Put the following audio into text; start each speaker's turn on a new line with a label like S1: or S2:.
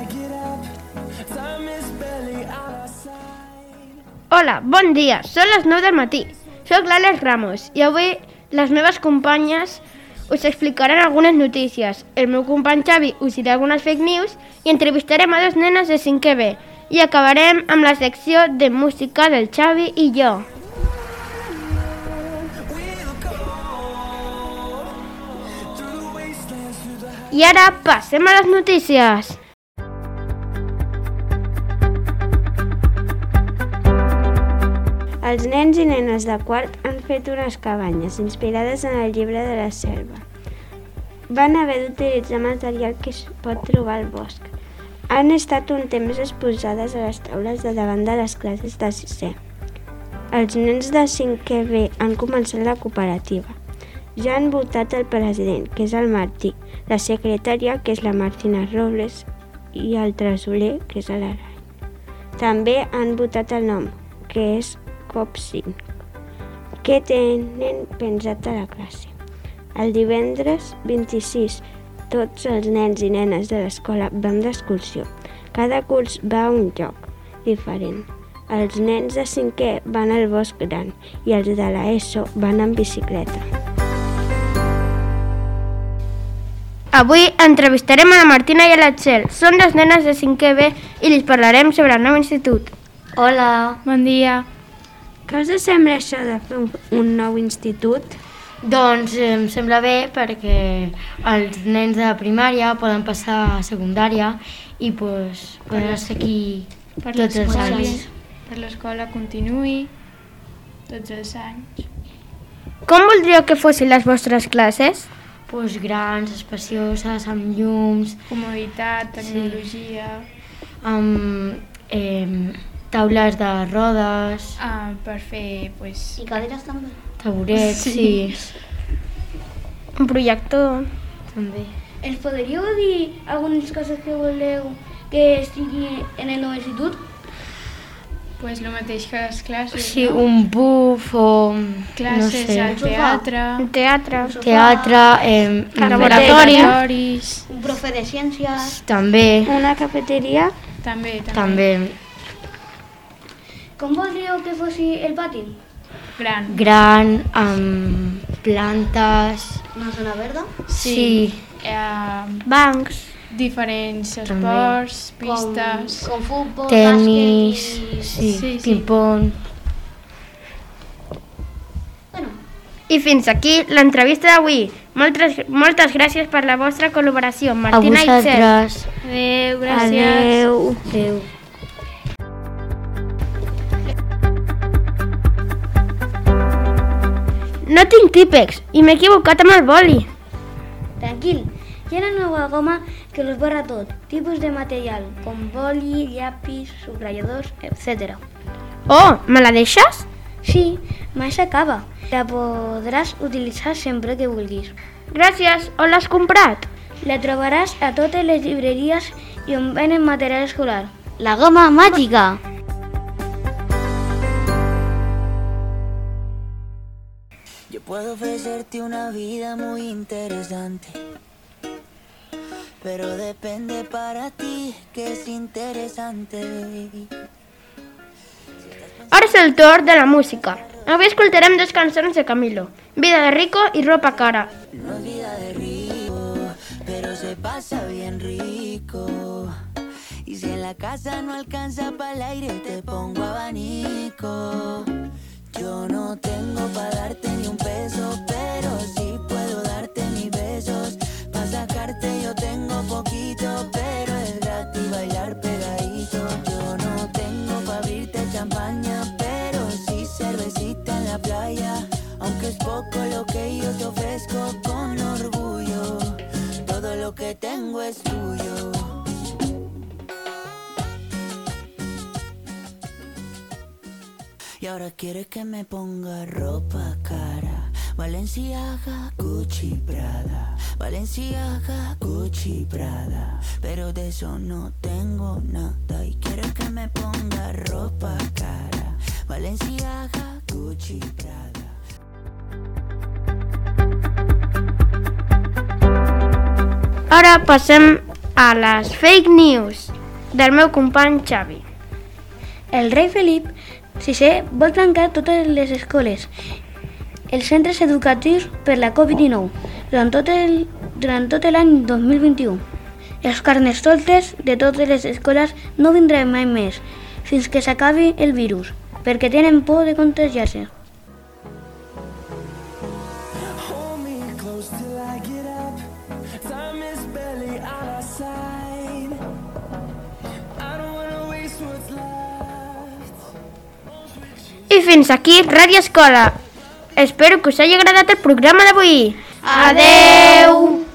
S1: Hola, bon dia, són les 9 del matí. Soc l'Àlex Ramos i avui les meves companyes us explicaran algunes notícies. El meu company Xavi us dirà algunes fake news i entrevistarem a 2 nenes de 5è B. I acabarem amb la secció de música del Xavi i jo. I ara passem a les notícies.
S2: Els nens i nenes de quart han fet unes cabanyes inspirades en el llibre de la selva. Van haver d'utilitzar material que es pot trobar al bosc. Han estat un temps exposades a les taules de davant de les classes de 6è. Els nens de 5è B han començat la cooperativa. Ja han votat el president, que és el Martí, la secretària, que és la Martina Robles, i el tresorer, que és l'Arany. També han votat el nom, que és COP5. Què tenen pensat a la classe? El divendres 26, tots els nens i nenes de l'escola van d'excursió. Cada curs va a un lloc diferent. Els nens de 5è van al bosc gran i els de l'ESO van en bicicleta.
S1: Avui entrevistarem a la Martina i a la Txell. Són les nenes de 5è B i els parlarem sobre el nou institut.
S3: Hola, bon dia.
S2: Què us sembla això de fer un nou institut?
S3: Doncs em sembla bé perquè els nens de primària poden passar a secundària i poden estar aquí tots els anys.
S4: Per l'escola continuï tots els anys.
S1: Com voldríeu que fossin les vostres classes?
S3: Grans, espacioses, amb llums,
S4: Comoditat, tecnologia.
S3: Amb taules de rodes,
S4: Per fer,
S3: I cadires també. Taburets, sí.
S1: Un projector.
S3: També.
S5: Ens podríeu dir algunes coses que voleu que estigui en el nou institut?
S4: Pues el mateix que les classes,
S3: Sí, un buf o...
S4: Classes
S3: no sé.
S4: al teatre,
S1: Un teatre.
S3: Laboratoris.
S5: Un profe de ciències.
S3: També.
S2: Una cafeteria?
S3: També.
S5: Com voldríeu que fossi el pati?
S4: Gran.
S3: Amb plantes.
S5: Una zona verda?
S3: Sí.
S1: Bancs.
S4: Diferents esports, pistes.
S5: Com futbol,
S3: Tenis,
S5: bàsquet i...
S3: ping-pong.
S5: Bueno,
S1: I fins aquí l'entrevista d'avui. Moltes gràcies per la vostra col·laboració, Martina i Txell.
S3: A vosaltres.
S4: Adéu, gràcies.
S3: Adéu.
S1: No tinc típex i m'he equivocat amb el boli.
S5: tranquil. Hi ha una nova goma que los borra tot. Tipus de material, com boli, llapis, subratlladors, etc.
S1: Oh, me la deixes?
S5: Sí, mai s'acaba. La podràs utilitzar sempre que vulguis.
S1: Gràcies. On l'has comprat?
S5: La trobaràs a totes les llibreries i on venen material escolar.
S3: La goma màgica.
S6: Yo puedo ofrecerte una vida muy interesante, pero depende para ti que es interesante.
S1: Ara és el torn de la música. Avui escoltarem 2 cançons de Camilo, Vida de rico i Ropa cara.
S6: No es vida de rico, pero se pasa bien rico. Y si en la casa no alcanza para el aire, te pongo abanico. Yo no tengo para darte ni un peso, pero sí puedo darte mis besos. Para sacarte yo tengo poquito, pero es gratis bailar pegadito. Yo no tengo para abrirte champaña, pero sí cervecita en la playa. Aunque es poco lo que yo te ofrezco con orgullo, todo lo que tengo es tuyo. Y ahora quieres que me ponga ropa cara, Balenciaga, Gucci, Prada, Balenciaga, Gucci, Prada, pero de eso no tengo nada. Y quieres que me ponga ropa cara, Balenciaga, Gucci, Prada.
S1: Ara passem a les fake news. del meu company Xavi.
S5: El rei Felip VI vol tancar totes les escoles, els centres educatius per la Covid-19 durant tot l'any 2021. Els carnestoltes de totes les escoles no vindran mai més fins que s'acabi el virus, perquè tenen por de contagiar-se.
S1: I fins aquí Ràdio Escola. Espero que us hagi agradat el programa d'avui.
S4: Adeu!